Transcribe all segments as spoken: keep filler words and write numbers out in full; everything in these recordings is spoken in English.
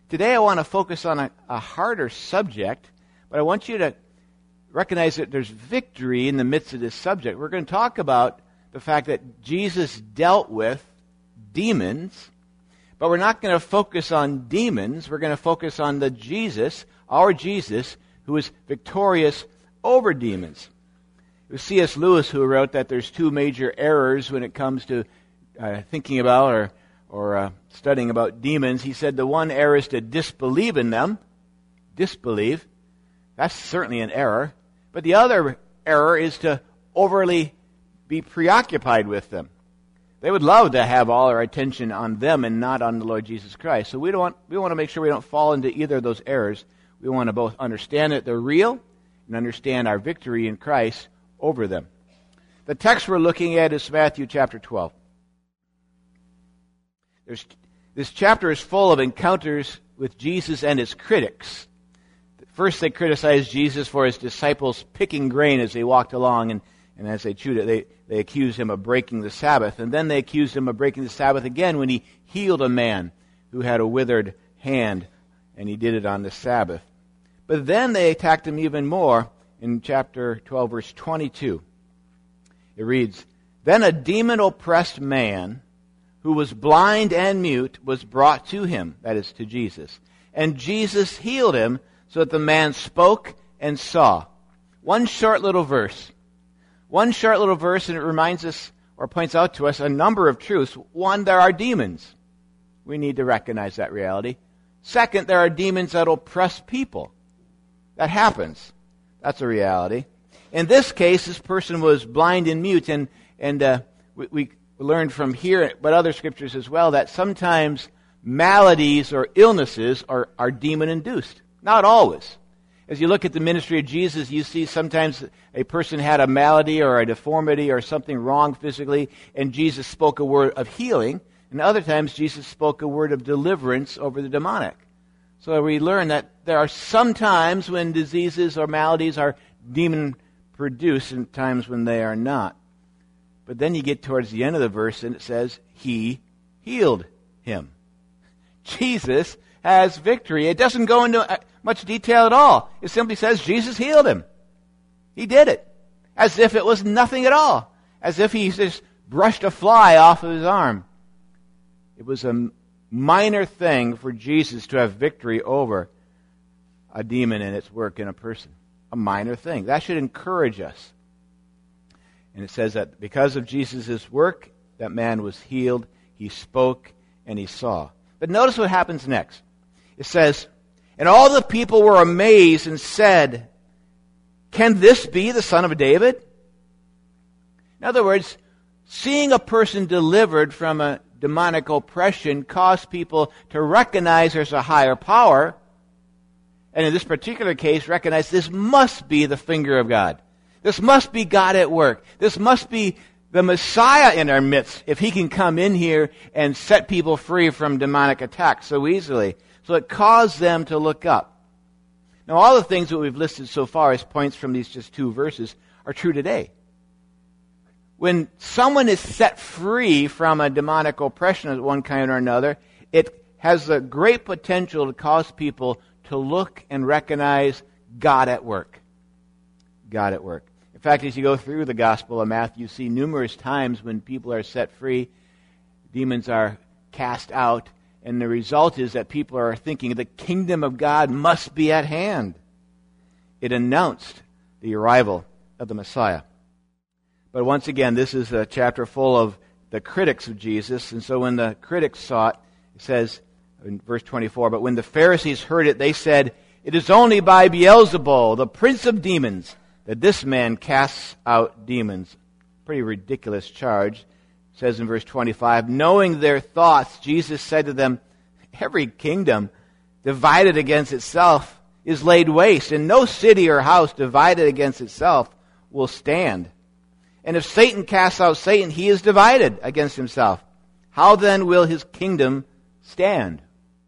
Today I want to focus on a, a harder subject, but I want you to recognize that there's victory in the midst of this subject. We're going to talk about the fact that Jesus dealt with demons, but we're not going to focus on demons. We're going to focus on the Jesus, our Jesus, who is victorious over demons. It was C S Lewis who wrote that there's two major errors when it comes to uh, thinking about or, or uh, studying about demons. He said the one error is to disbelieve in them. Disbelieve. That's certainly an error. But the other error is to overly be preoccupied with them. They would love to have all our attention on them and not on the Lord Jesus Christ. So we don't want, we want to make sure we don't fall into either of those errors. We want to both understand that they're real and understand our victory in Christ over them. The text we're looking at is Matthew chapter twelve. There's, this chapter is full of encounters with Jesus and his critics. First, they criticized Jesus for his disciples picking grain as they walked along, and, and as they chewed it, they, they accused him of breaking the Sabbath. And then they accused him of breaking the Sabbath again when he healed a man who had a withered hand, and he did it on the Sabbath. But then they attacked him even more in chapter twelve, verse twenty-two. It reads, "Then a demon-oppressed man who was blind and mute was brought to him," that is, to Jesus. "And Jesus healed him so that the man spoke and saw." One short little verse. One short little verse, and it reminds us or points out to us a number of truths. One, there are demons. We need to recognize that reality. Second, there are demons that oppress people. That happens. That's a reality. In this case, this person was blind and mute, and, and uh, we, we learned from here, but other scriptures as well, that sometimes maladies or illnesses are, are demon-induced. Not always. As you look at the ministry of Jesus, you see sometimes a person had a malady or a deformity or something wrong physically, and Jesus spoke a word of healing, and other times Jesus spoke a word of deliverance over the demonic. So we learn that there are some times when diseases or maladies are demon-produced and times when they are not. But then you get towards the end of the verse and it says, He healed him. Jesus has victory. It doesn't go into much detail at all. It simply says Jesus healed him. He did it. As if it was nothing at all. As if he just brushed a fly off of his arm. It was a minor thing for Jesus to have victory over a demon and its work in a person. A minor thing. That should encourage us. And it says that because of Jesus' work, that man was healed, he spoke, and he saw. But notice what happens next. It says, "And all the people were amazed and said, 'Can this be the Son of David?'" In other words, seeing a person delivered from a demonic oppression caused people to recognize there's a higher power, and in this particular case, recognize this must be the finger of God. This must be God at work. This must be the Messiah in our midst if he can come in here and set people free from demonic attacks so easily. So it caused them to look up. Now, all the things that we've listed so far as points from these just two verses are true today. When someone is set free from a demonic oppression of one kind or another, it has a great potential to cause people to look and recognize God at work. God at work. In fact, as you go through the Gospel of Matthew, you see numerous times when people are set free, demons are cast out, and the result is that people are thinking the kingdom of God must be at hand. It announced the arrival of the Messiah. But once again, this is a chapter full of the critics of Jesus, and so when the critics saw it, it says in verse twenty-four, "But when the Pharisees heard it, they said, 'It is only by Beelzebul, the prince of demons, that this man casts out demons.'" Pretty ridiculous charge. It says in verse twenty-five, "Knowing their thoughts, Jesus said to them, 'Every kingdom divided against itself is laid waste, and no city or house divided against itself will stand. And if Satan casts out Satan, he is divided against himself. How then will his kingdom stand?'"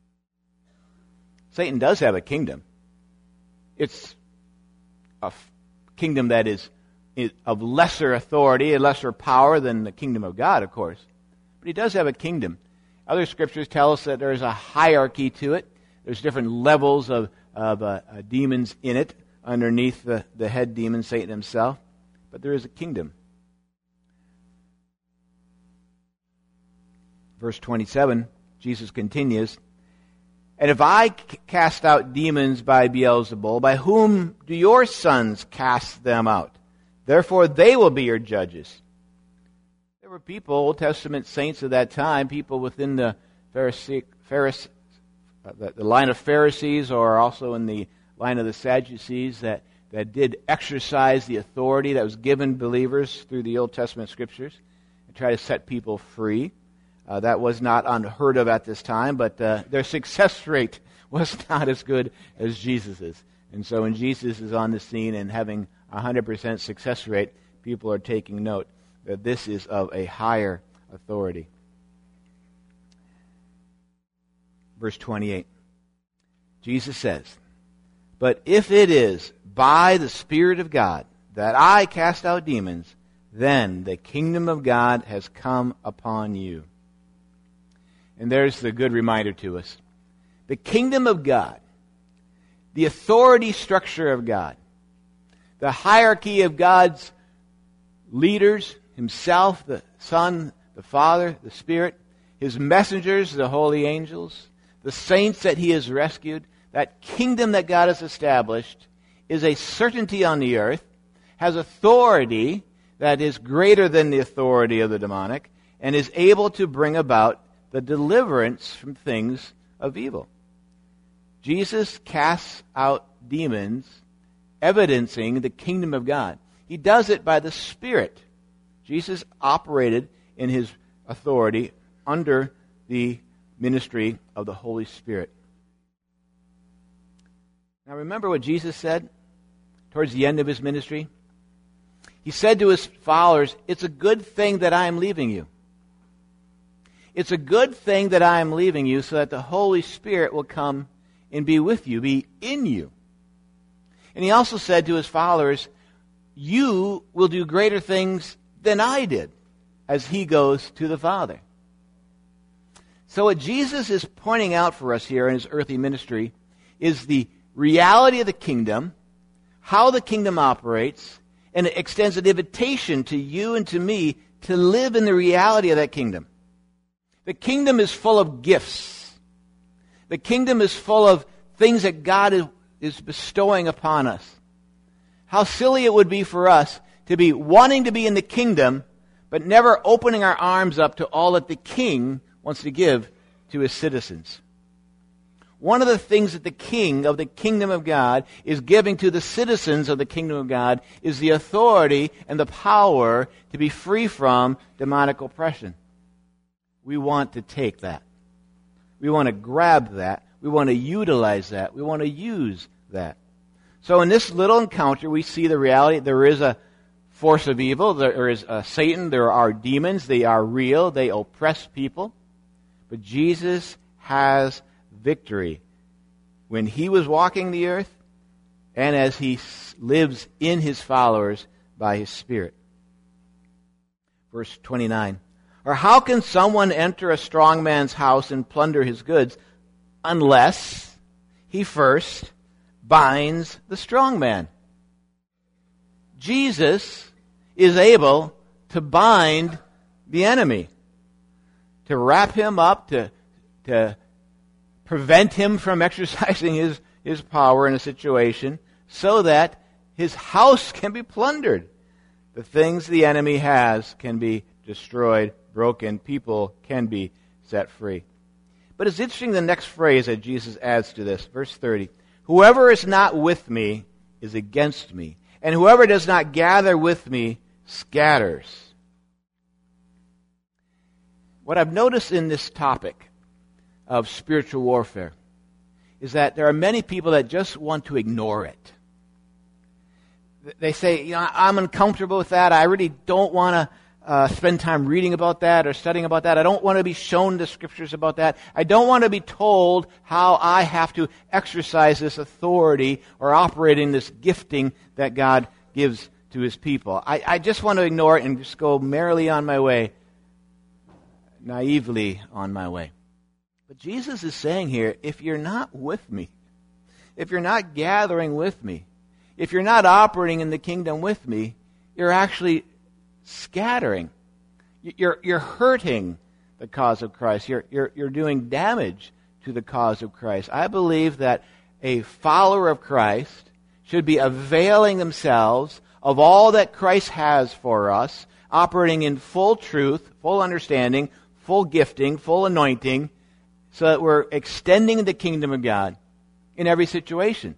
Satan does have a kingdom. It's a f- kingdom that is, is of lesser authority and lesser power than the kingdom of God, of course. But he does have a kingdom. Other scriptures tell us that there is a hierarchy to it, there's different levels of, of uh, uh, demons in it underneath the, the head demon, Satan himself. But there is a kingdom. Verse twenty-seven, Jesus continues, "And if I c- cast out demons by Beelzebul, by whom do your sons cast them out? Therefore they will be your judges." There were people, Old Testament saints of that time, people within the Pharisee, Pharisee, uh, the, the line of Pharisees, or also in the line of the Sadducees, that, that did exercise the authority that was given believers through the Old Testament scriptures and try to set people free. Uh, that was not unheard of at this time, but uh, their success rate was not as good as Jesus's. And so when Jesus is on the scene and having a one hundred percent success rate, people are taking note that this is of a higher authority. Verse twenty-eight, Jesus says, "But if it is by the Spirit of God that I cast out demons, then the kingdom of God has come upon you." And there's the good reminder to us. The kingdom of God, the authority structure of God, the hierarchy of God's leaders, Himself, the Son, the Father, the Spirit, His messengers, the holy angels, the saints that He has rescued, that kingdom that God has established is a certainty on the earth, has authority that is greater than the authority of the demonic, and is able to bring about the deliverance from things of evil. Jesus casts out demons, evidencing the kingdom of God. He does it by the Spirit. Jesus operated in His authority under the ministry of the Holy Spirit. Now remember what Jesus said towards the end of His ministry? He said to His followers, "It's a good thing that I am leaving you. It's a good thing that I am leaving you so that the Holy Spirit will come and be with you, be in you." And He also said to His followers, "You will do greater things than I did," as He goes to the Father. So what Jesus is pointing out for us here in His earthly ministry is the reality of the kingdom, how the kingdom operates, and it extends an invitation to you and to me to live in the reality of that kingdom. The kingdom is full of gifts. The kingdom is full of things that God is, is bestowing upon us. How silly it would be for us to be wanting to be in the kingdom, but never opening our arms up to all that the king wants to give to his citizens. One of the things that the king of the kingdom of God is giving to the citizens of the kingdom of God is the authority and the power to be free from demonic oppression. We want to take that. We want to grab that. We want to utilize that. We want to use that. So in this little encounter, we see the reality. There is a force of evil. There is a Satan. There are demons. They are real. They oppress people. But Jesus has victory. When He was walking the earth, and as He lives in His followers by His Spirit. Verse twenty-nine. "Or how can someone enter a strong man's house and plunder his goods unless he first binds the strong man?" Jesus is able to bind the enemy, to wrap him up, to, to prevent him from exercising his, his power in a situation so that his house can be plundered. The things the enemy has can be destroyed, broken, people can be set free. But it's interesting the next phrase that Jesus adds to this, verse thirty. "Whoever is not with me is against me, and whoever does not gather with me scatters." What I've noticed in this topic of spiritual warfare is that there are many people that just want to ignore it. They say, you know, I'm uncomfortable with that. I really don't want to Uh, spend time reading about that or studying about that. I don't want to be shown the scriptures about that. I don't want to be told how I have to exercise this authority or operate in this gifting that God gives to His people. I, I just want to ignore it and just go merrily on my way, naively on my way. But Jesus is saying here, if you're not with me, if you're not gathering with me, if you're not operating in the kingdom with me, you're actually scattering. You're, you're hurting the cause of Christ. You're, you're, you're doing damage to the cause of Christ. I believe that a follower of Christ should be availing themselves of all that Christ has for us, operating in full truth, full understanding, full gifting, full anointing, so that we're extending the kingdom of God in every situation.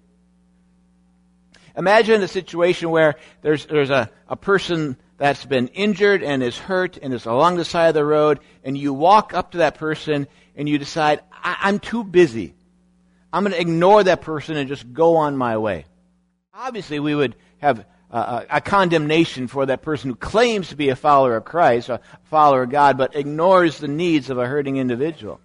Imagine a situation where there's there's a, a person that's been injured and is hurt and is along the side of the road, and you walk up to that person and you decide, I- I'm too busy. I'm going to ignore that person and just go on my way. Obviously, we would have uh, a condemnation for that person who claims to be a follower of Christ, a follower of God, but ignores the needs of a hurting individual.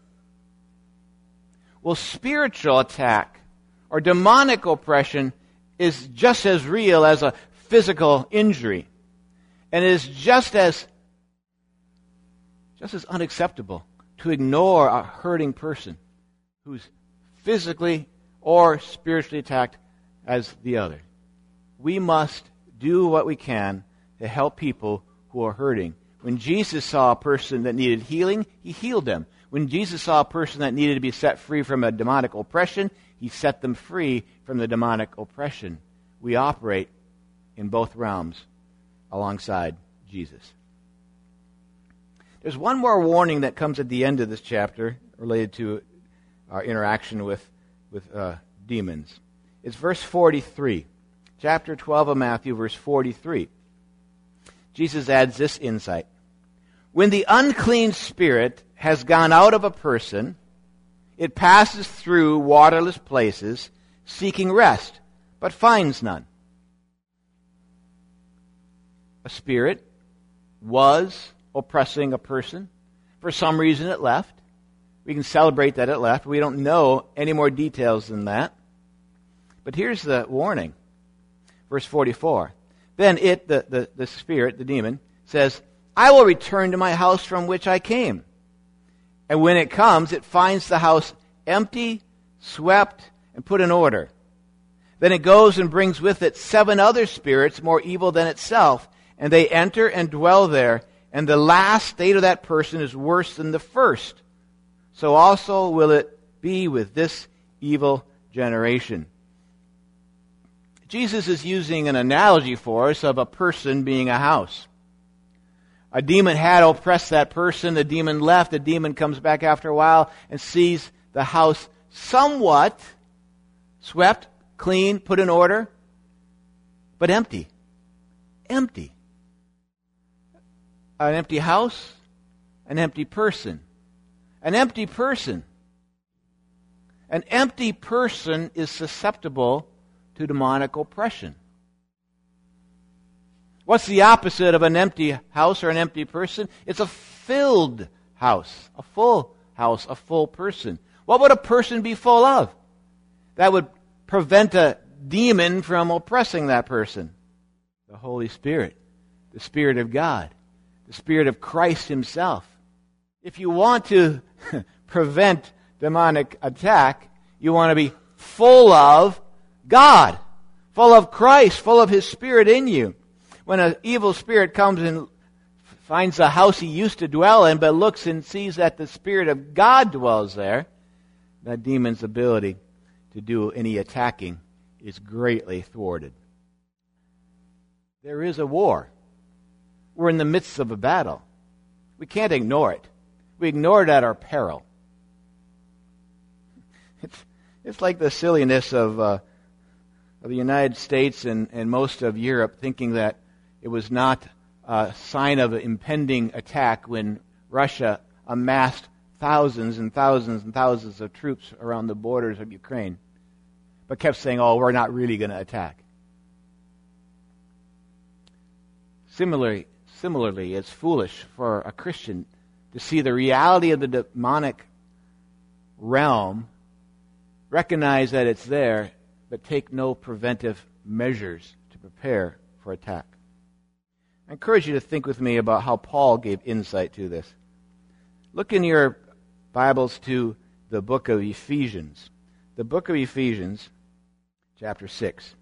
Well, spiritual attack or demonic oppression is just as real as a physical injury, and is just as just as unacceptable to ignore a hurting person who's physically or spiritually attacked as the other. We must do what we can to help people who are hurting. When Jesus saw a person that needed healing, he healed them. When Jesus saw a person that needed to be set free from a demonic oppression, he set them free from the demonic oppression. We operate in both realms alongside Jesus. There's one more warning that comes at the end of this chapter related to our interaction with, with uh, demons. It's verse forty-three. Chapter twelve of Matthew, verse forty-three. Jesus adds this insight. When the unclean spirit has gone out of a person, it passes through waterless places, seeking rest, but finds none. A spirit was oppressing a person. For some reason it left. We can celebrate that it left. We don't know any more details than that. But here's the warning. Verse forty-four. Then it, the, the, the spirit, the demon, says, I will return to my house from which I came. And when it comes, it finds the house empty, swept, and put in order. Then it goes and brings with it seven other spirits more evil than itself, and they enter and dwell there, and the last state of that person is worse than the first. So also will it be with this evil generation. Jesus is using an analogy for us of a person being a house. A demon had oppressed that person. The demon left. The demon comes back after a while and sees the house somewhat swept, clean, put in order, but empty. Empty. An empty house, an empty person. An empty person. An empty person is susceptible to demonic oppression. What's the opposite of an empty house or an empty person? It's a filled house, a full house, a full person. What would a person be full of? That would prevent a demon from oppressing that person. The Holy Spirit, the Spirit of God, the Spirit of Christ Himself. If you want to prevent demonic attack, you want to be full of God, full of Christ, full of His Spirit in you. When an evil spirit comes and finds the house he used to dwell in, but looks and sees that the Spirit of God dwells there, that demon's ability to do any attacking is greatly thwarted. There is a war. We're in the midst of a battle. We can't ignore it. We ignore it at our peril. It's, it's like the silliness of, uh, of the United States and, and most of Europe thinking that it was not a sign of an impending attack when Russia amassed thousands and thousands and thousands of troops around the borders of Ukraine, but kept saying, oh, we're not really going to attack. Similarly, similarly, it's foolish for a Christian to see the reality of the demonic realm, recognize that it's there, but take no preventive measures to prepare for attack. I encourage you to think with me about how Paul gave insight to this. Look in your Bibles to the book of Ephesians. The book of Ephesians, chapter six.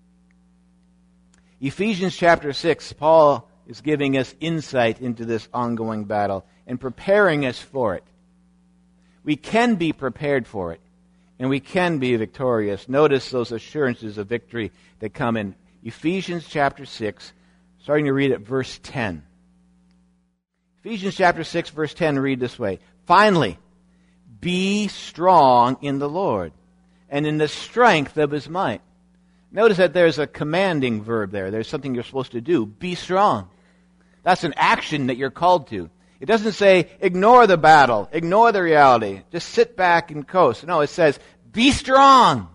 Ephesians chapter six, Paul is giving us insight into this ongoing battle and preparing us for it. We can be prepared for it, and we can be victorious. Notice those assurances of victory that come in Ephesians chapter six, starting to read at verse ten. Ephesians chapter six, verse ten, read this way. Finally, be strong in the Lord and in the strength of His might. Notice that there's a commanding verb there. There's something you're supposed to do. Be strong. That's an action that you're called to. It doesn't say, ignore the battle, ignore the reality, just sit back and coast. No, it says, be strong.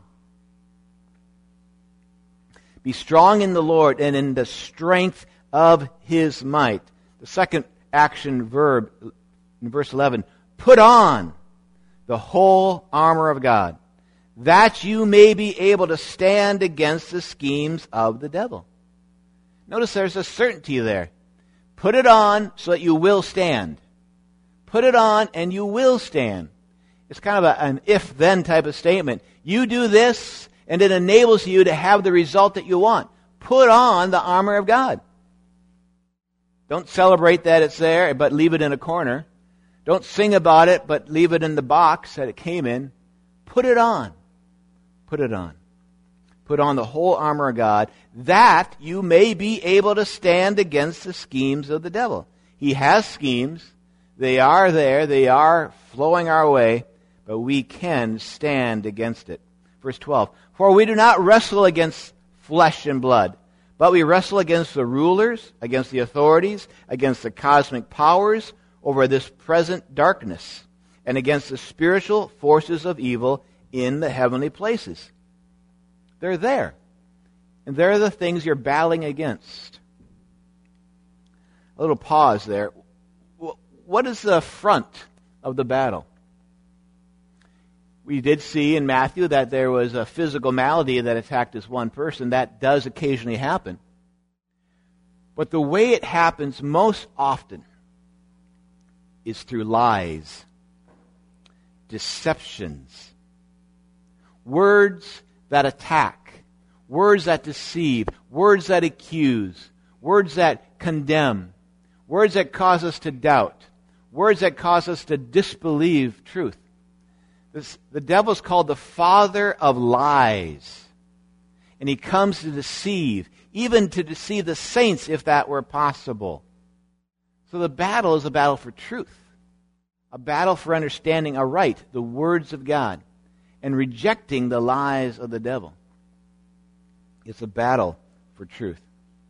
Be strong in the Lord and in the strength of His might. The second action verb in verse eleven, put on the whole armor of God, that you may be able to stand against the schemes of the devil. Notice there's a certainty there. Put it on so that you will stand. Put it on and you will stand. It's kind of a, an if-then type of statement. You do this and it enables you to have the result that you want. Put on the armor of God. Don't celebrate that it's there, but leave it in a corner. Don't sing about it, but leave it in the box that it came in. Put it on. Put it on. Put on the whole armor of God, that you may be able to stand against the schemes of the devil. He has schemes. They are there. They are flowing our way, but we can stand against it. Verse twelve, for we do not wrestle against flesh and blood, but we wrestle against the rulers, against the authorities, against the cosmic powers over this present darkness, and against the spiritual forces of evil in the heavenly places. They're there. And they're the things you're battling against. A little pause there. What is the front of the battle? We did see in Matthew that there was a physical malady that attacked this one person. That does occasionally happen. But the way it happens most often is through lies, deceptions, words that attack, words that deceive, words that accuse, words that condemn, words that cause us to doubt, words that cause us to disbelieve truth. This, the devil's called the father of lies. And he comes to deceive, even to deceive the saints if that were possible. So the battle is a battle for truth, a battle for understanding aright the words of God and rejecting the lies of the devil. It's a battle for truth.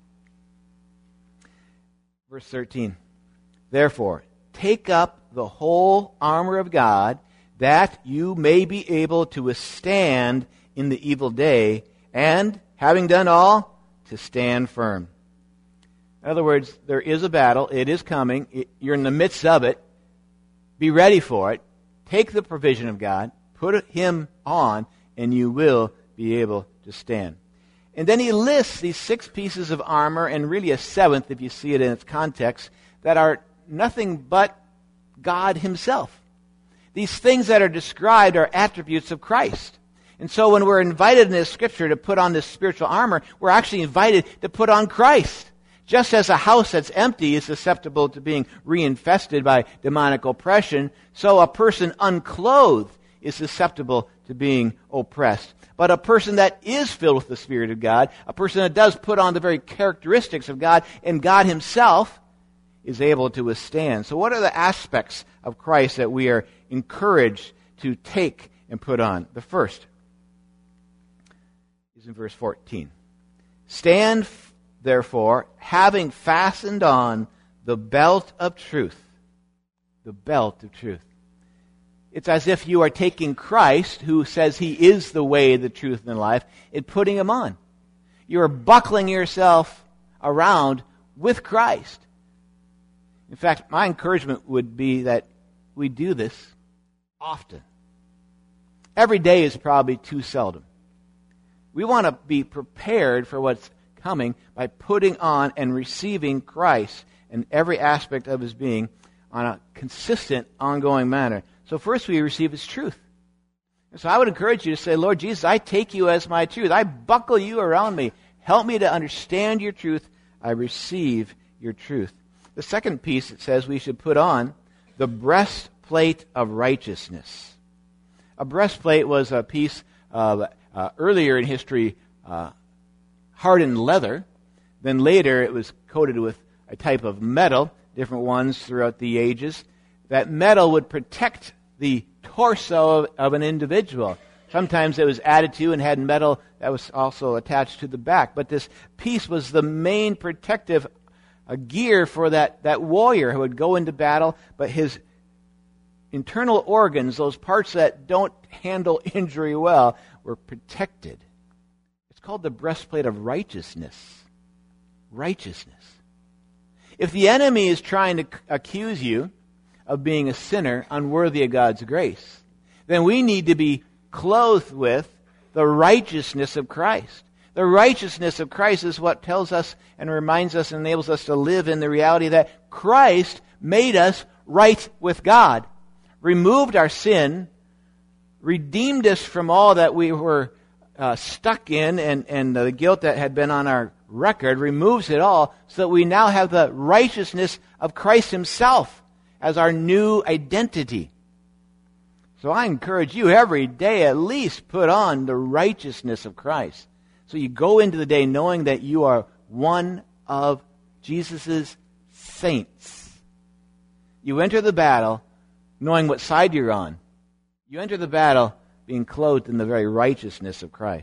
Verse thirteen, therefore, take up the whole armor of God, that you may be able to withstand in the evil day, and, having done all, to stand firm. In other words, there is a battle. It is coming. It, you're in the midst of it. Be ready for it. Take the provision of God. Put Him on, and you will be able to stand. And then he lists these six pieces of armor, and really a seventh, if you see it in its context, that are nothing but God Himself. These things that are described are attributes of Christ. And so when we're invited in this scripture to put on this spiritual armor, we're actually invited to put on Christ. Just as a house that's empty is susceptible to being reinfested by demonic oppression, so a person unclothed is susceptible to being oppressed. But a person that is filled with the Spirit of God, a person that does put on the very characteristics of God, and God Himself is able to withstand. So what are the aspects of Christ that we are encouraged to take and put on? The first is in verse fourteen. Stand, therefore, having fastened on the belt of truth. The belt of truth. It's as if you are taking Christ, who says He is the way, the truth, and the life, and putting Him on. You are buckling yourself around with Christ. In fact, my encouragement would be that we do this often. Every day is probably too seldom. We want to be prepared for what's coming by putting on and receiving Christ in every aspect of His being on a consistent, ongoing manner, So first we receive His truth. And so I would encourage you to say, Lord Jesus, I take you as my truth. I buckle you around me. Help me to understand your truth. I receive your truth. The second piece, it says we should put on the breastplate of righteousness. A breastplate was a piece of, uh, earlier in history, uh, hardened leather. Then later it was coated with a type of metal, different ones throughout the ages. That metal would protect the torso of, of an individual. Sometimes it was added to and had metal that was also attached to the back. But this piece was the main protective uh, gear for that, that warrior who would go into battle, but his internal organs, those parts that don't handle injury well, were protected. It's called the breastplate of righteousness. Righteousness. If the enemy is trying to accuse you of being a sinner unworthy of God's grace, then we need to be clothed with the righteousness of Christ. The righteousness of Christ is what tells us and reminds us and enables us to live in the reality that Christ made us right with God, removed our sin, redeemed us from all that we were uh, stuck in and, and the guilt that had been on our record, removes it all so that we now have the righteousness of Christ Himself as our new identity. So I encourage you every day at least put on the righteousness of Christ. So you go into the day knowing that you are one of Jesus' saints. You enter the battle knowing what side you're on. You enter the battle being clothed in the very righteousness of Christ.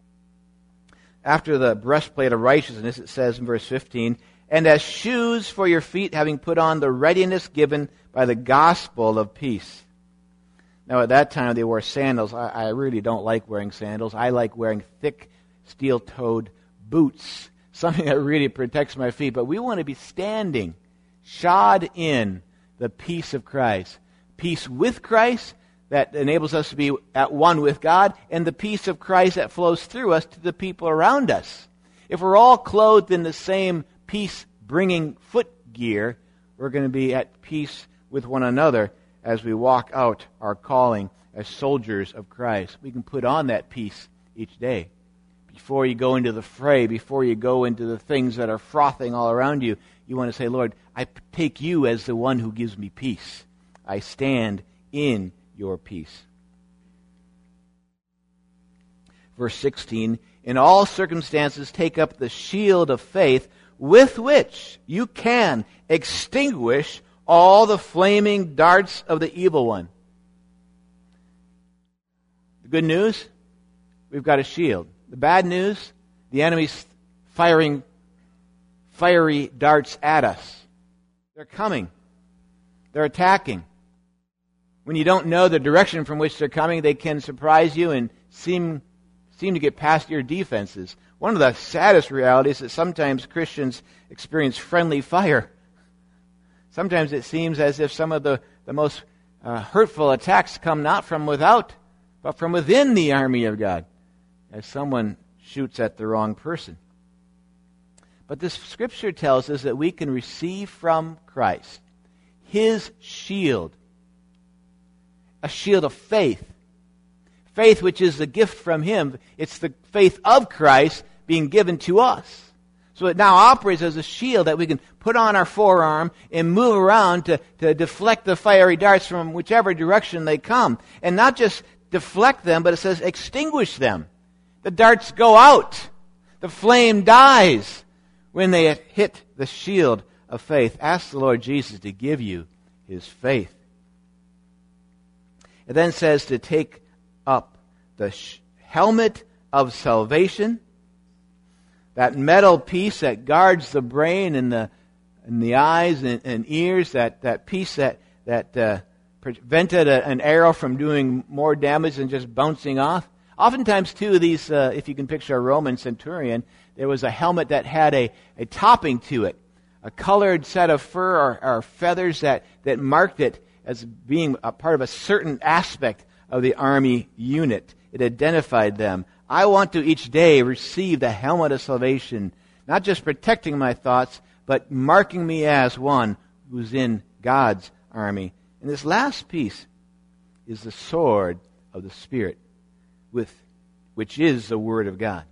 After the breastplate of righteousness, it says in verse fifteen, and as shoes for your feet, having put on the readiness given by the gospel of peace. Now, at that time, they wore sandals. I, I really don't like wearing sandals. I like wearing thick, steel-toed boots, something that really protects my feet. But we want to be standing, shod in the peace of Christ. Peace with Christ that enables us to be at one with God, and the peace of Christ that flows through us to the people around us. If we're all clothed in the same peace-bringing footgear, we're going to be at peace with one another as we walk out our calling as soldiers of Christ. We can put on that peace each day. Before you go into the fray, before you go into the things that are frothing all around you, you want to say, Lord, I take you as the one who gives me peace. I stand in your peace. Verse sixteen, in all circumstances take up the shield of faith with which you can extinguish all the flaming darts of the evil one. The good news, we've got a shield. The bad news, the enemy's firing fiery darts at us. They're coming. They're attacking. When you don't know the direction from which they're coming, they can surprise you and seem seem to get past your defenses. One of the saddest realities is that sometimes Christians experience friendly fire. Sometimes it seems as if some of the, the most uh, hurtful attacks come not from without, but from within the army of God, as someone shoots at the wrong person. But this scripture tells us that we can receive from Christ His shield, a shield of faith. Faith which is the gift from Him. It's the faith of Christ being given to us. So it now operates as a shield that we can put on our forearm and move around to, to deflect the fiery darts from whichever direction they come. And not just deflect them, but it says extinguish them. The darts go out. The flame dies when they hit the shield of faith. Ask the Lord Jesus to give you His faith. It then says to take up the sh- helmet of salvation, that metal piece that guards the brain and the and the eyes and, and ears, that, that piece that, that uh, prevented a, an arrow from doing more damage than just bouncing off. Oftentimes, too, these, uh, if you can picture a Roman centurion, there was a helmet that had a, a topping to it, a colored set of fur or, or feathers that, that marked it as being a part of a certain aspect of the army unit. It identified them. I want to each day receive the helmet of salvation, not just protecting my thoughts, but marking me as one who's in God's army. And this last piece is the sword of the Spirit, with which is the Word of God.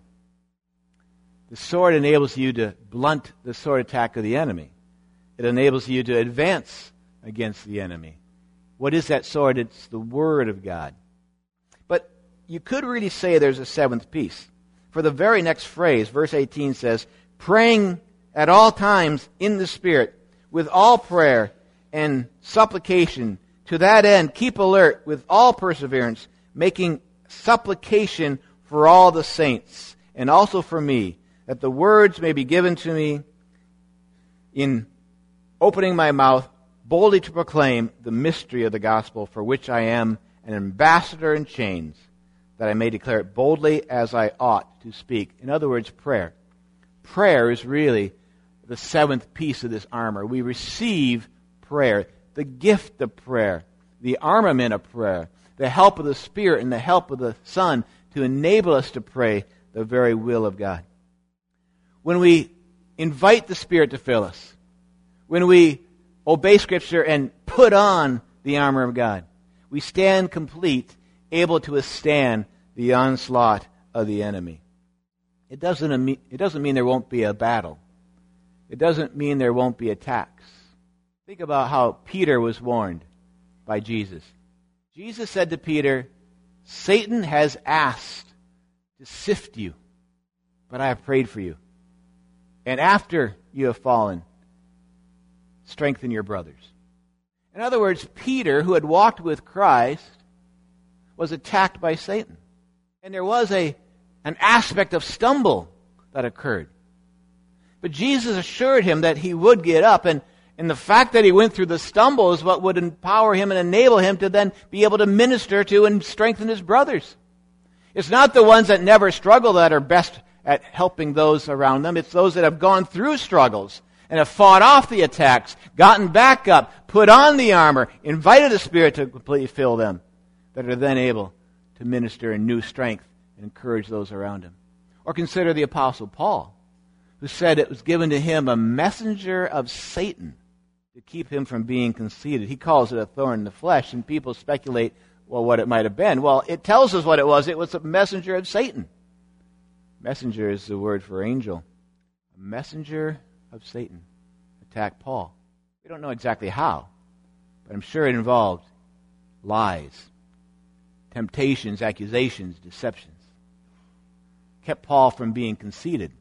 The sword enables you to blunt the sword attack of the enemy. It enables you to advance against the enemy. What is that sword? It's the Word of God. But you could really say there's a seventh piece. For the very next phrase, verse eighteen says, praying at all times in the Spirit, with all prayer and supplication. To that end, keep alert with all perseverance, making supplication for all the saints, and also for me, that the words may be given to me in opening my mouth boldly to proclaim the mystery of the gospel, for which I am an ambassador in chains, that I may declare it boldly as I ought to speak. In other words, prayer. Prayer is really the seventh piece of this armor. We receive prayer, the gift of prayer, the armament of prayer, the help of the Spirit and the help of the Son to enable us to pray the very will of God. When we invite the Spirit to fill us, when we obey Scripture and put on the armor of God, we stand complete, able to withstand the onslaught of the enemy. It doesn't, it doesn't mean there won't be a battle. It doesn't mean there won't be attacks. Think about how Peter was warned by Jesus. Jesus said to Peter, Satan has asked to sift you, but I have prayed for you. And after you have fallen, strengthen your brothers. In other words, Peter, who had walked with Christ, was attacked by Satan. And there was a, an aspect of stumble that occurred. But Jesus assured him that he would get up, and, and the fact that he went through the stumble is what would empower him and enable him to then be able to minister to and strengthen his brothers. It's not the ones that never struggle that are best at helping those around them. It's those that have gone through struggles and have fought off the attacks, gotten back up, put on the armor, invited the Spirit to completely fill them, that are then able to minister in new strength and encourage those around him. Or consider the Apostle Paul, who said it was given to him a messenger of Satan to keep him from being conceited. He calls it a thorn in the flesh, and people speculate, well, what it might have been. Well, it tells us what it was. It was a messenger of Satan. Messenger is the word for angel. A messenger of Satan attacked Paul. We don't know exactly how, but I'm sure it involved lies, temptations, accusations, deceptions. Kept Paul from being conceited.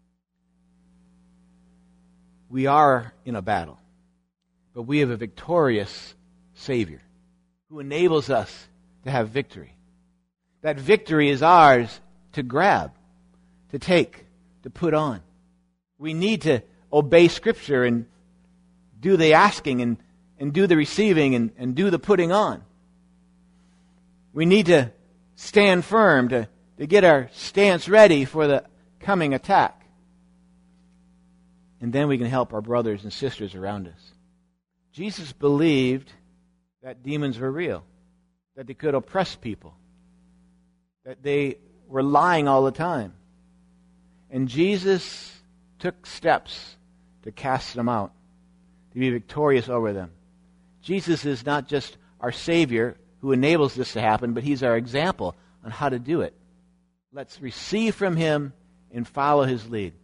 We are in a battle, but we have a victorious Savior who enables us to have victory. That victory is ours to grab, to take, to put on. We need to obey Scripture and do the asking and, and do the receiving and, and do the putting on. We need to stand firm to, to get our stance ready for the coming attack. And then we can help our brothers and sisters around us. Jesus believed that demons were real, that they could oppress people, that they were lying all the time. And Jesus took steps to cast them out, to be victorious over them. Jesus is not just our Savior who enables this to happen, but He's our example on how to do it. Let's receive from Him and follow His lead.